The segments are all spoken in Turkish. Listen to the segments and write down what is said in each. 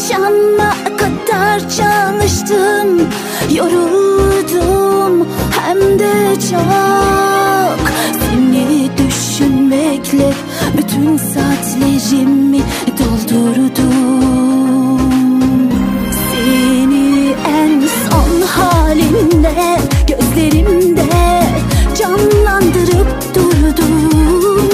Akşama kadar çalıştım, yoruldum hem de çok. Seni düşünmekle bütün saatlerimi doldurdum. Seni en son halinle gözlerimde canlandırıp durdum.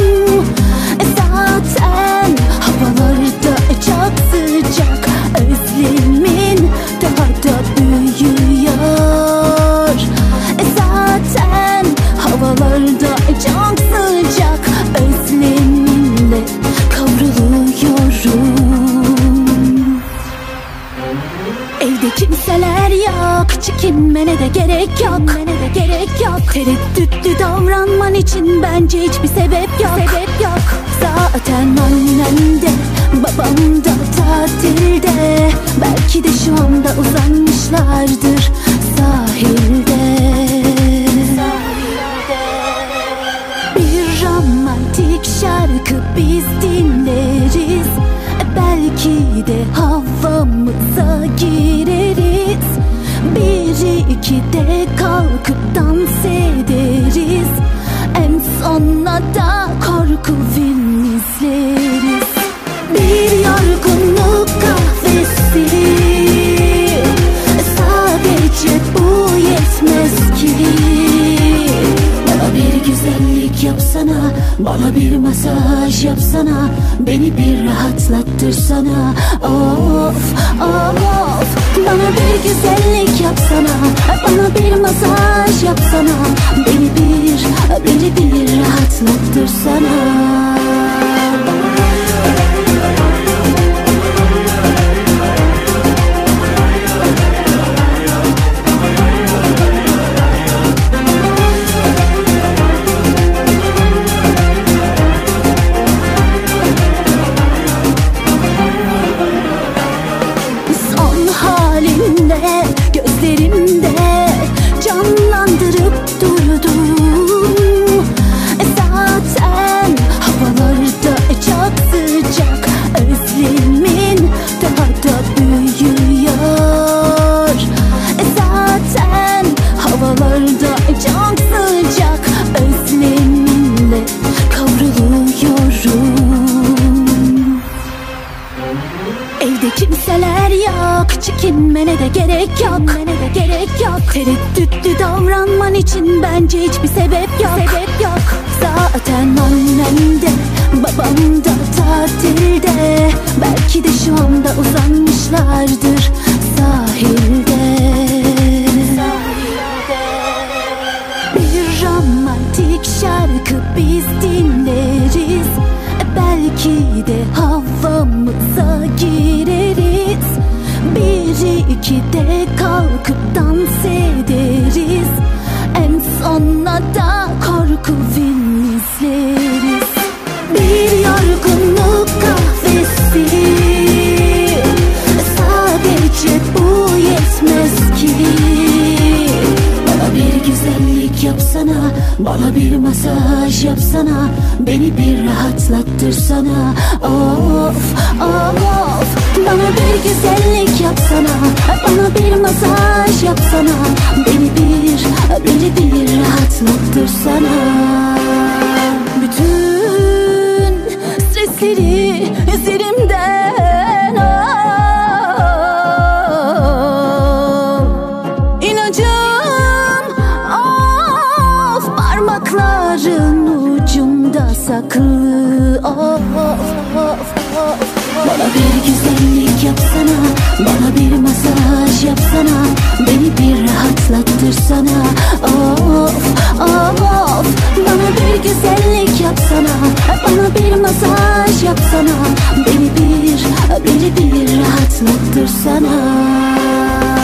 Zaten havalarda çok sıcak, özlemin daha da büyüyor. Zaten havalarda çok sıcak, özleminle kavruluyorum. Evde kimseler yok, çekinmene de gerek yok. Tereddütlü davranman için bence hiçbir sebep yok. Zaten annem de babam da tatilde. Belki de şu anda uzanmışlardır sahilde. Bir romantik şarkı biz dinleriz. Belki de havamıza gireriz. Bir iki de kalkıp dans ederiz. En sonuna da korku film izleriz. Bir yorgunluk kahvesi, sadece bu yetmez ki. Bana bir güzellik yapsana, bana bir masaj yapsana, beni bir rahatlattırsana. Of of, bana bir güzellik yapsana, bana bir masaj yapsana, beni bir rahatlattırsana. Gözlerimde canlandırıp durdum. Zaten havalarda çok sıcak, özlemin daha da büyüyor. Zaten havalarda çok sıcak, özleminle kavruluyorum. Evde kimseler yok, çekinmene de gerek yok. Tereddütlü davranman için bence hiçbir sebep yok. Zaten annem de babam da tatilde. Belki de şu anda uzanmışlardır sahilde. Bir romantik şarkı biz dinleriz. Belki de havamıza gireriz. Bir iki de kalkıp dans ederiz. En sonuna da korku film izleriz. Bir yorgunluk kahvesi, sadece bu yetmez ki. Bana bir güzellik yapsana, bana bir masaj yapsana, beni bir rahatlattırsana. Of of, bana bir güzellik yapsana, bana bir masaj yapsana, beni bir rahatlattırsana. Bütün stresleri üzerimden al. İnacım of, parmakların ucunda saklı. Of. Bana bir güzellik yapsana, bana bir masaj yapsana, beni bir rahatlattırsana. Of, bana bir güzellik yapsana, bana bir masaj yapsana, beni bir rahatlattırsana.